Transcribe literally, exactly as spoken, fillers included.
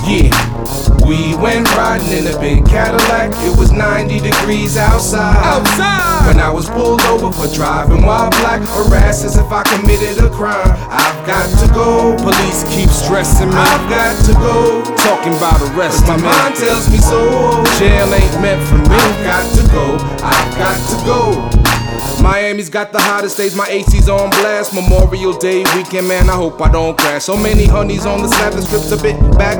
Yeah. We went riding in a big Cadillac. It was ninety degrees outside. Outside. When I was pulled over for driving while black, harassed as if I committed a crime. I've got to go. Police keep stressing me, I've got to go. talking about arrest. My mind tells me so. Jail ain't meant for me. I've got to go. I've got to go. Miami's got the hottest days, my A C's on blast. Memorial Day weekend, man, I hope I don't crash. So many honeys on the slab, the script's a bit back